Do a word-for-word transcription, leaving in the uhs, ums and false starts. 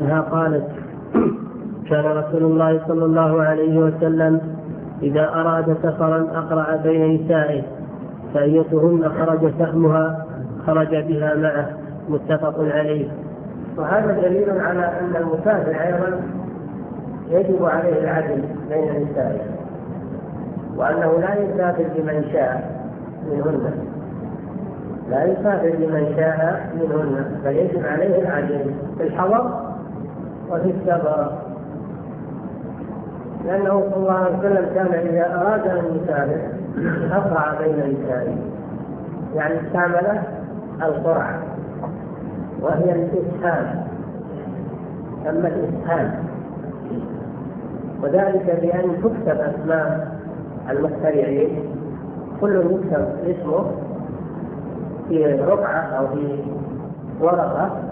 عنها قالت: كان رسول الله صلى الله عليه وسلم إذا أراد سفرا أقرع بين نسائه، فأيتهن خرج سهمها خرج بها معه، متفق عليه. وهذا دليل على أن المسافر أيضا يجب عليه العدل بين نسائه، وأنه لا يسافر لمن شاء منهن، لا يسافر لمن شاء منهن، فيجب عليه العدل في الحضر وفي السفر، لأنه صلى الله عليه وسلم كان إذا أراد أن يسافر أقرع بين نسائه، يعني استعمل القرعة وهي الإسهام، أما الإسهام، وذلك بأن تكتب أسماء المخترعين، كل يكتب اسمه في رقعة أو في ورقة